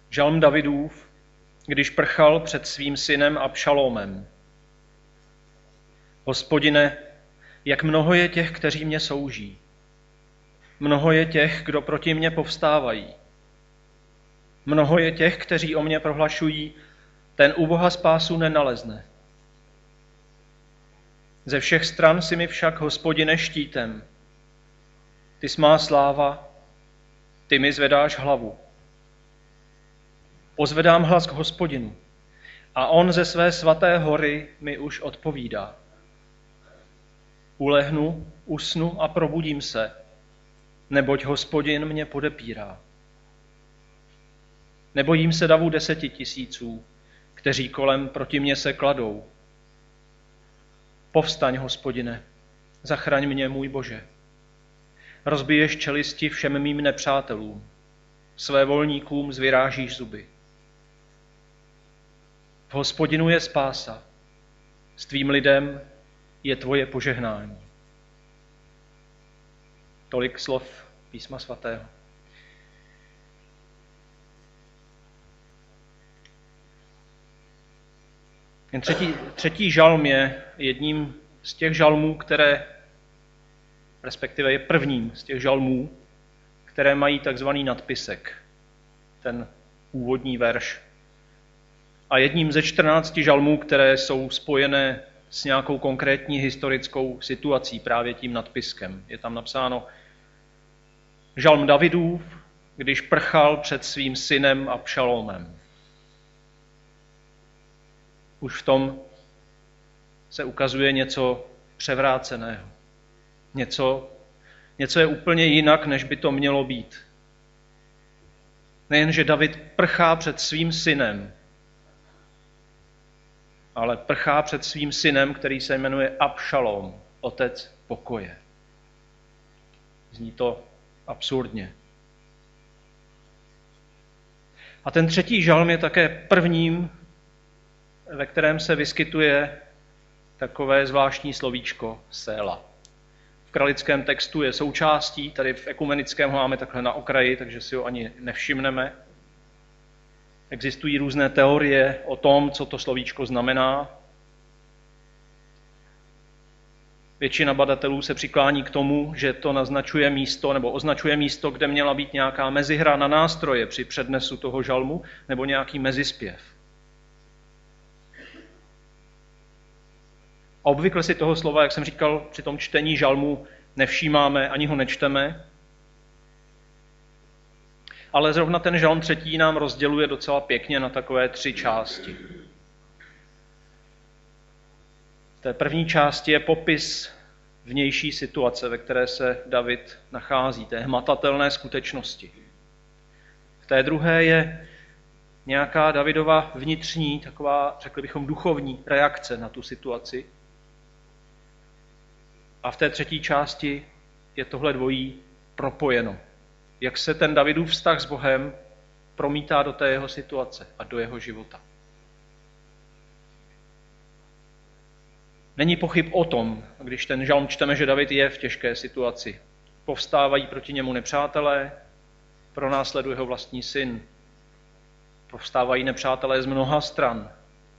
Žalm Davidův, když prchal před svým synem Abšalomem. Hospodine, jak mnoho je těch, kteří mě souží. Mnoho je těch, kdo proti mně povstávají. Mnoho je těch, kteří o mě prohlašují, ten u Boha spásu nenalezne. Ze všech stran si mi však, Hospodine, štítem. Ty jsi má sláva, ty mi zvedáš hlavu. Pozvedám hlas k Hospodinu a on ze své svaté hory mi už odpovídá. Ulehnu, usnu a probudím se, neboť Hospodin mě podepírá. Nebojím se davu 10 000, kteří kolem proti mně se kladou. Povstaň, Hospodine, zachraň mě, můj Bože. Rozbiješ čelisti všem mým nepřátelům, své volníkům zvyrážíš zuby. V Hospodinu je spása, s tvým lidem je tvoje požehnání. Tolik slov Písma svatého. Ten třetí žalm je jedním z těch žalmů, respektive je prvním z těch žalmů, které mají takzvaný nadpisek, ten úvodní verš. A jedním ze 14 žalmů, které jsou spojené s nějakou konkrétní historickou situací, právě tím nadpiskem. Je tam napsáno Žalm Davidův, když prchal před svým synem Abšalomem. Už v tom se ukazuje něco převráceného. Něco je úplně jinak, než by to mělo být. Nejen, že David prchá před svým synem, ale prchá před svým synem, který se jmenuje Abšalom, otec pokoje. Zní to absurdně. A ten třetí žalm je také prvním, ve kterém se vyskytuje takové zvláštní slovíčko séla. V kralickém textu je součástí, tady v ekumenickém ho máme takhle na okraji, takže si ho ani nevšimneme. Existují různé teorie o tom, co to slovíčko znamená. Většina badatelů se přiklání k tomu, že to naznačuje místo, nebo označuje místo, kde měla být nějaká mezihra na nástroje při přednesu toho žalmu, nebo nějaký mezispěv. A obvykle si toho slova, jak jsem říkal, při tom čtení žalmu nevšímáme, ani ho nečteme. Ale zrovna ten žalm 3. nám rozděluje docela pěkně na takové 3 části. V té první části je popis vnější situace, ve které se David nachází, té hmatatelné skutečnosti. V té druhé je nějaká Davidova vnitřní, taková, řekli bychom, duchovní reakce na tu situaci. A v té třetí části je tohle dvojí propojeno. Jak se ten Davidův vztah s Bohem promítá do té jeho situace a do jeho života. Není pochyb o tom, když ten žalm čteme, že David je v těžké situaci. Povstávají proti němu nepřátelé, pronásleduje ho vlastní syn. Povstávají nepřátelé z mnoha stran.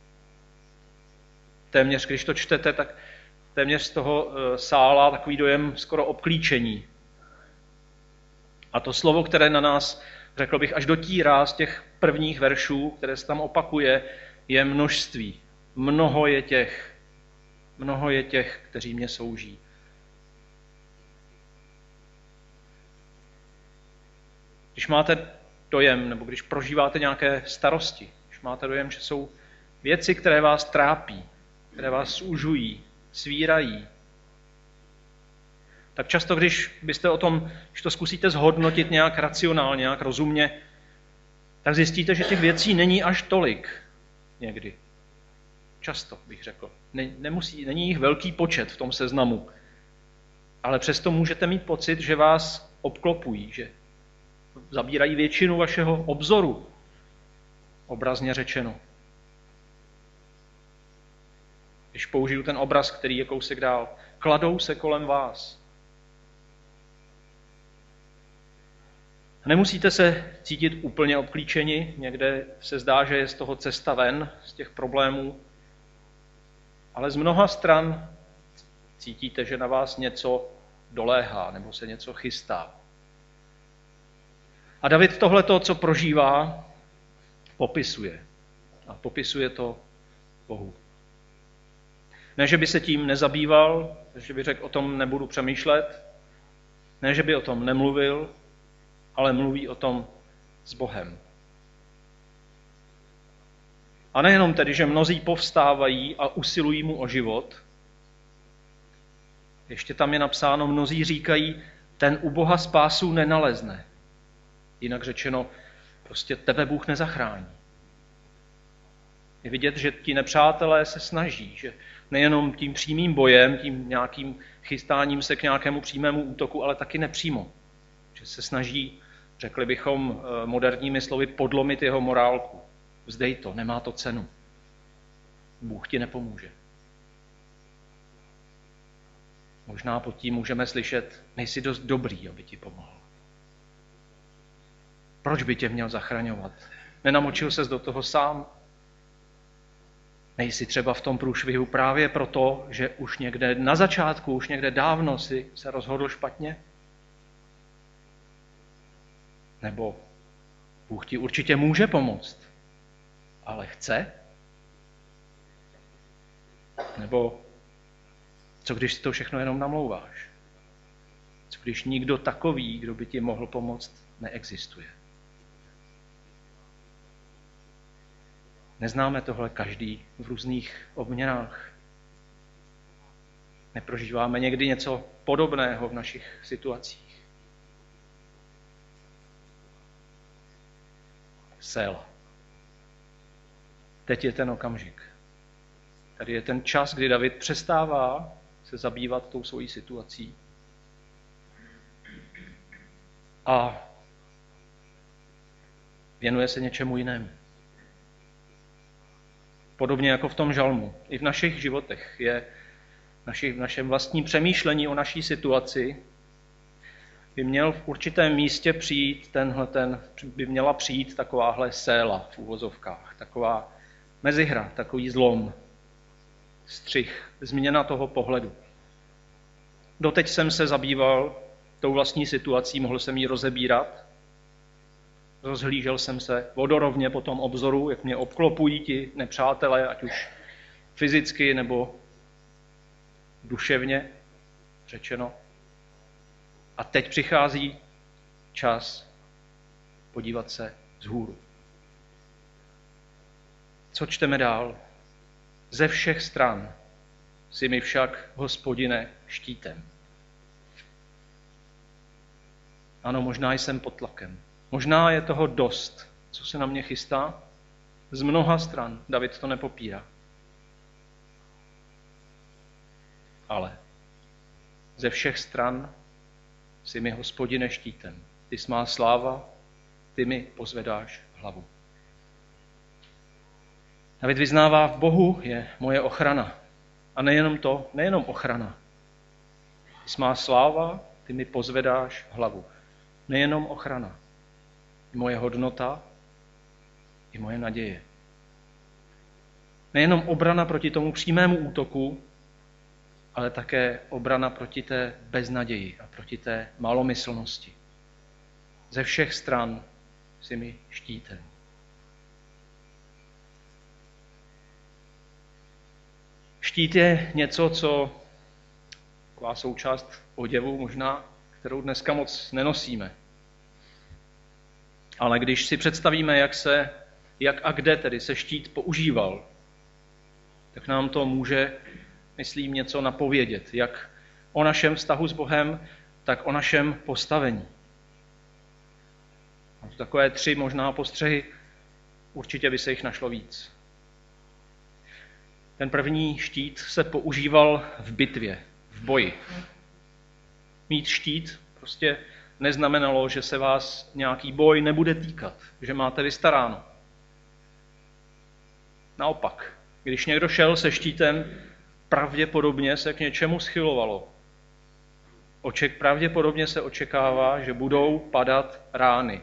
Téměř, když to čtete, tak téměř z toho sála takový dojem skoro obklíčení. A to slovo, které na nás, řekl bych, až dotírá z těch prvních veršů, které se tam opakuje, je množství. Mnoho je těch, kteří mě souží. Když máte dojem, nebo když prožíváte nějaké starosti, když máte dojem, že jsou věci, které vás trápí, které vás zužují, svírají, tak často, když to zkusíte zhodnotit nějak racionálně, nějak rozumně, tak zjistíte, že těch věcí není až tolik někdy. Často, bych řekl. Není jich velký počet v tom seznamu, ale přesto můžete mít pocit, že vás obklopují, že zabírají většinu vašeho obzoru, obrazně řečeno. Když použiju ten obraz, který je kousek dál, kladou se kolem vás. Nemusíte se cítit úplně obklíčeni, někde se zdá, že je z toho cesta ven, z těch problémů, ale z mnoha stran cítíte, že na vás něco doléhá nebo se něco chystá. A David tohleto, co prožívá, popisuje. A popisuje to Bohu. Ne, že by se tím nezabýval, že by řekl, o tom nebudu přemýšlet, ne, že by o tom nemluvil, ale mluví o tom s Bohem. A nejenom tedy, že mnozí povstávají a usilují mu o život, ještě tam je napsáno, mnozí říkají, ten u Boha spásu nenalezne. Jinak řečeno, prostě tebe Bůh nezachrání. Je vidět, že ti nepřátelé se snaží, že nejenom tím přímým bojem, tím nějakým chystáním se k nějakému přímému útoku, ale taky nepřímo. Že se snaží, řekli bychom moderními slovy, podlomit jeho morálku. Vzdej to, nemá to cenu. Bůh ti nepomůže. Možná pod tím můžeme slyšet, nejsi dost dobrý, aby ti pomohl. Proč by tě měl zachraňovat? Nenamočil ses do toho sám? Nejsi třeba v tom průšvihu právě proto, že už někde na začátku, už někde dávno si se rozhodl špatně? Nebo Bůh ti určitě může pomoct, ale chce? Nebo co když si to všechno jenom namlouváš? Co když nikdo takový, kdo by ti mohl pomoct, neexistuje? Neznáme tohle každý v různých obměnách. Neprožíváme někdy něco podobného v našich situacích. Séla. Teď je ten okamžik. Tady je ten čas, kdy David přestává se zabývat tou svojí situací a věnuje se něčemu jinému. Podobně jako v tom žalmu. I v našich životech je v našem vlastním přemýšlení o naší situaci by měl v určitém místě přijít by měla přijít takováhle séla v uvozovkách, taková mezihra, takový zlom, střih, změna toho pohledu. Doteď jsem se zabýval tou vlastní situací, mohl jsem ji rozebírat, rozhlížel jsem se vodorovně po tom obzoru, jak mě obklopují ti nepřátelé, ať už fyzicky nebo duševně řečeno. A teď přichází čas podívat se vzhůru. Co čteme dál? Ze všech stran si mi však, Hospodine, štítem. Ano, možná jsem pod tlakem. Možná je toho dost, co se na mě chystá. Z mnoha stran. David to nepopírá. Ale ze všech stran si mi, Hospodine, štítem. Ty jsi má sláva, ty mi pozvedáš hlavu. David vyznává, v Bohu je moje ochrana. A nejenom ochrana. Ty jsi má sláva, ty mi pozvedáš hlavu. Nejenom ochrana. I moje hodnota, i moje naděje. Nejenom obrana proti tomu přímému útoku, ale také obrana proti té beznaději a proti té malomyslnosti. Ze všech stran si mi štítem. Štít je něco, co taková součást oděvu možná, kterou dneska moc nenosíme. Ale když si představíme, jak a kde tedy se štít používal, tak nám to může, myslím, něco napovědět, jak o našem vztahu s Bohem, tak o našem postavení. Mám tu takové 3 možná postřehy, určitě by se jich našlo víc. Ten první štít se používal v bitvě, v boji. Mít štít prostě neznamenalo, že se vás nějaký boj nebude týkat, že máte vystaráno. Naopak, když někdo šel se štítem, pravděpodobně se k něčemu schylovalo. Pravděpodobně se očekává, že budou padat rány.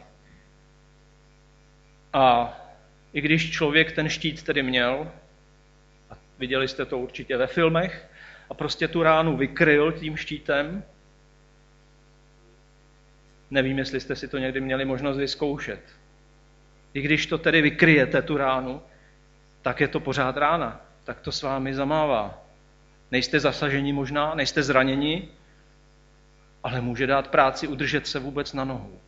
A i když člověk ten štít tedy měl, a viděli jste to určitě ve filmech, a prostě tu ránu vykryl tím štítem, nevím, jestli jste si to někdy měli možnost vyzkoušet. I když to tedy vykryjete, tu ránu, tak je to pořád rána. Tak to s vámi zamává. Nejste zasaženi možná, nejste zraněni, ale může dát práci udržet se vůbec na nohu.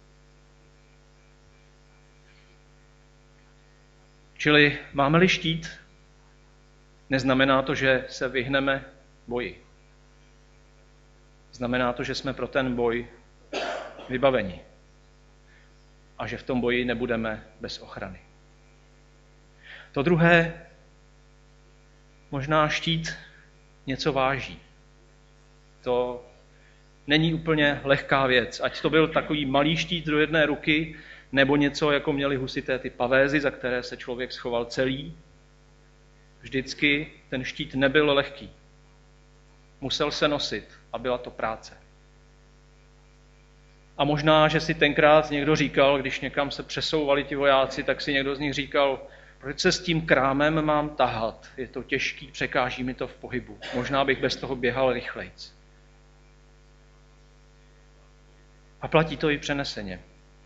Čili máme-li štít, neznamená to, že se vyhneme boji. Znamená to, že jsme pro ten boj vybaveni a že v tom boji nebudeme bez ochrany. To druhé, možná štít něco váží. To není úplně lehká věc. Ať to byl takový malý štít do jedné ruky, nebo něco, jako měli husité ty pavézy, za které se člověk schoval celý. Vždycky ten štít nebyl lehký. Musel se nosit a byla to práce. A možná, že si tenkrát někdo říkal, když někam se přesouvali ti vojáci, tak si někdo z nich říkal, proč se s tím krámem mám tahat? Je to těžký, překáží mi to v pohybu. Možná bych bez toho běhal rychlejc. A platí to i přeneseně.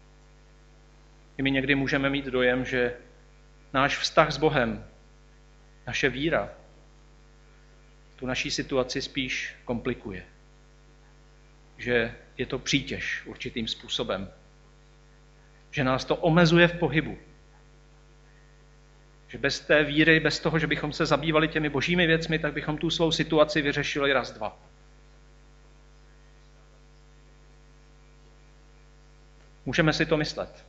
I my někdy můžeme mít dojem, že náš vztah s Bohem, naše víra, tu naší situaci spíš komplikuje. Že je to přítěž určitým způsobem. Že nás to omezuje v pohybu. Že bez té víry, bez toho, že bychom se zabývali těmi božími věcmi, tak bychom tu svou situaci vyřešili raz, dva. Můžeme si to myslet.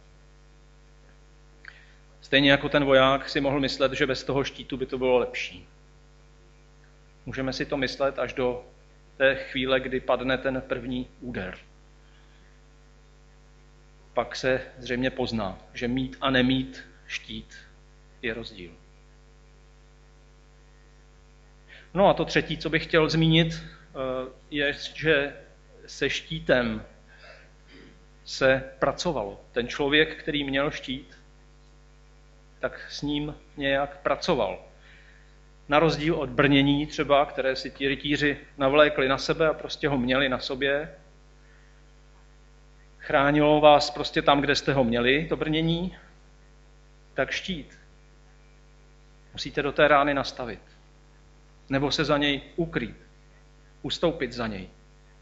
Stejně jako ten voják si mohl myslet, že bez toho štítu by to bylo lepší. Můžeme si to myslet až do té chvíle, kdy padne ten první úder. Pak se zřejmě pozná, že mít a nemít štít je rozdíl. No a to třetí, co bych chtěl zmínit, je, že se štítem se pracovalo. Ten člověk, který měl štít, tak s ním nějak pracoval. Na rozdíl od brnění třeba, které si ti rytíři navlékli na sebe a prostě ho měli na sobě, chránilo vás prostě tam, kde jste ho měli, to brnění, tak štít musíte do té rány nastavit. Nebo se za něj ukrýt, ustoupit za něj.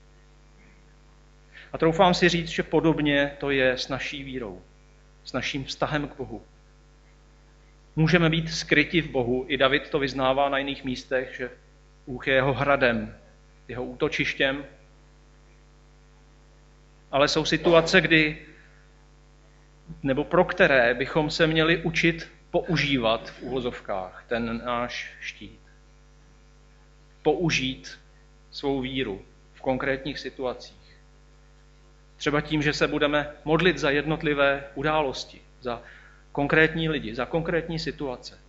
A troufám si říct, že podobně to je s naší vírou, s naším vztahem k Bohu. Můžeme být skryti v Bohu, i David to vyznává na jiných místech, že Bůh je jeho hradem, jeho útočištěm. Ale jsou situace, kdy, nebo pro které bychom se měli učit používat v uvozovkách ten náš štít. Použít svou víru v konkrétních situacích. Třeba tím, že se budeme modlit za jednotlivé události, za konkrétní lidi, za konkrétní situace.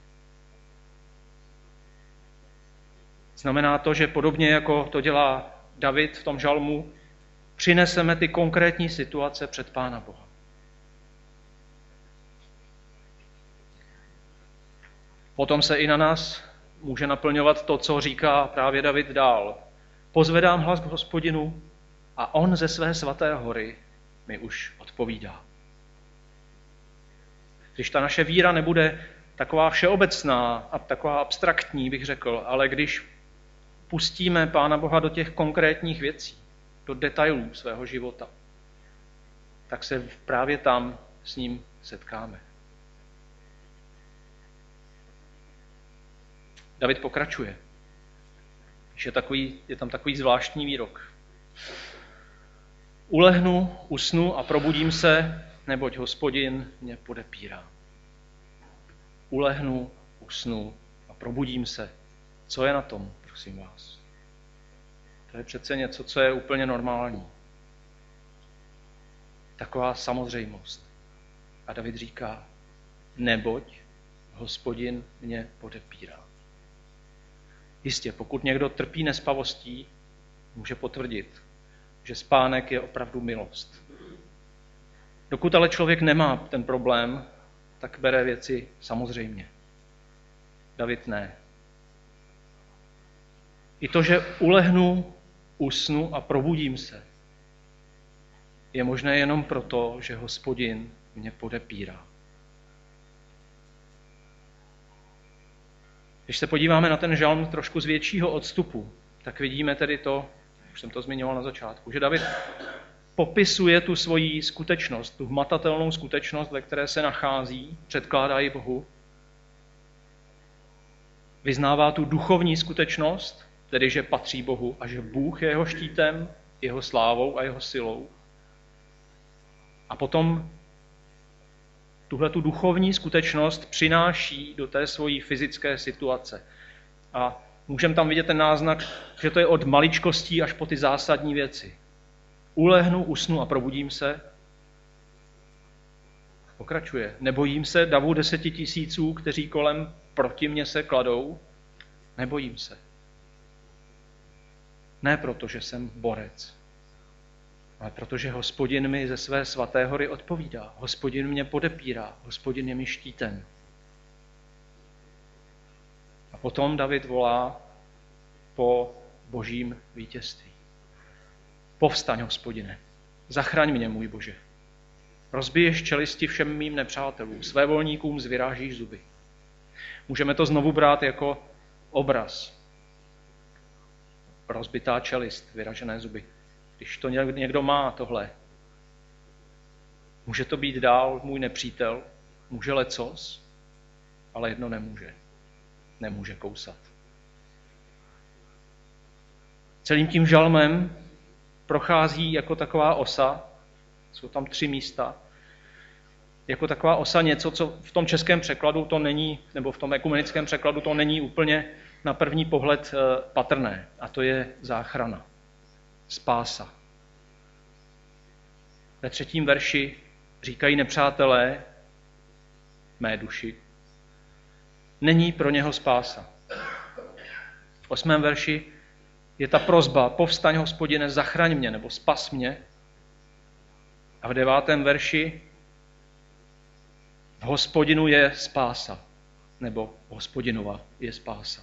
Znamená to, že podobně jako to dělá David v tom žalmu, přineseme ty konkrétní situace před Pána Boha. Potom se i na nás může naplňovat to, co říká právě David dál. Pozvedám hlas k Hospodinu a on ze své svaté hory mi už odpovídá. Když ta naše víra nebude taková všeobecná a taková abstraktní, bych řekl, ale když pustíme Pána Boha do těch konkrétních věcí, do detailů svého života, tak se právě tam s ním setkáme. David pokračuje. Je tam takový zvláštní výrok. Ulehnu, usnu a probudím se, neboť Hospodin mě podepírá. Ulehnu, usnu a probudím se. Co je na tom, prosím vás? To je přece něco, co je úplně normální. Taková samozřejmost. A David říká, neboť Hospodin mě podepírá. Jistě, pokud někdo trpí nespavostí, může potvrdit, že spánek je opravdu milost. Dokud ale člověk nemá ten problém, tak bere věci samozřejmě. David ne. I to, že ulehnu, usnu a probudím se, je možné jenom proto, že Hospodin mě podepírá. Když se podíváme na ten žalm trošku z většího odstupu, tak vidíme tedy to, už jsem to zmiňoval na začátku, že David popisuje tu svoji skutečnost, tu hmatatelnou skutečnost, ve které se nachází, předkládá ji Bohu. Vyznává tu duchovní skutečnost, tedy že patří Bohu a že Bůh je jeho štítem, jeho slávou a jeho silou. A potom tuhle tu duchovní skutečnost přináší do té svojí fyzické situace. A můžeme tam vidět ten náznak, že to je od maličkostí až po ty zásadní věci. Ulehnu, usnu a probudím se. Pokračuje. Nebojím se davu 10 000, kteří kolem proti mně se kladou. Nebojím se. Ne proto, že jsem borec, ale protože Hospodin mi ze své svaté hory odpovídá. Hospodin mě podepírá. Hospodin je mi štítem. A potom David volá po božím vítězství. Povstaň, Hospodine, zachraň mě, můj Bože. Rozbiješ čelisti všem mým nepřátelům, svévolníkům zvyrážíš zuby. Můžeme to znovu brát jako obraz. Rozbitá čelist, vyražené zuby. Když to někdo má tohle, může to být dál můj nepřítel, může lecos, ale jedno nemůže. Nemůže kousat. Celým tím žalmem prochází jako taková osa, jsou tam 3 místa, jako taková osa něco, co v tom českém překladu to není, nebo v tom ekumenickém překladu to není úplně na první pohled patrné. A to je záchrana, spása. Ve 3. verši říkají nepřátelé mé duši, není pro něho spása. V 8. verši je ta prosba, povstaň, Hospodine, zachraň mě, nebo spas mě. A v 9. verši v Hospodinu je spása, nebo Hospodinova je spása.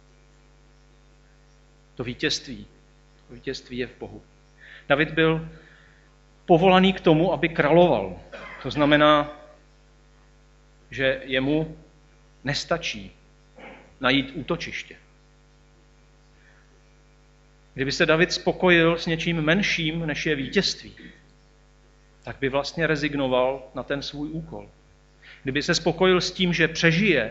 To vítězství je v Bohu. David byl povolaný k tomu, aby královal. To znamená, že jemu nestačí najít útočiště. Kdyby se David spokojil s něčím menším, než je vítězství, tak by vlastně rezignoval na ten svůj úkol. Kdyby se spokojil s tím, že přežije,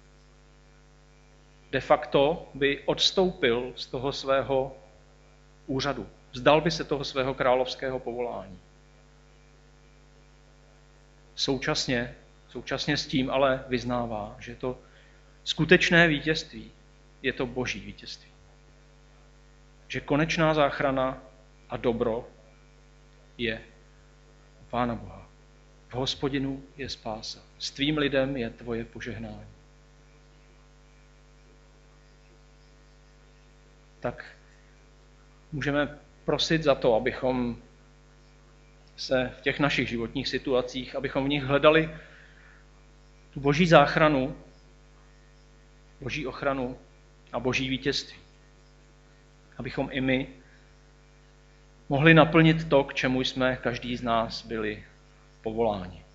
de facto by odstoupil z toho svého úřadu. Vzdal by se toho svého královského povolání. Současně s tím ale vyznává, že to skutečné vítězství je to boží vítězství. Že konečná záchrana a dobro je u Pána Boha. V Hospodinu je spása. S tvým lidem je tvoje požehnání. Tak můžeme prosit za to, abychom se v těch našich životních situacích, abychom v nich hledali tu boží záchranu, boží ochranu a boží vítězství. Abychom i my mohli naplnit to, k čemu jsme každý z nás byli povoláni.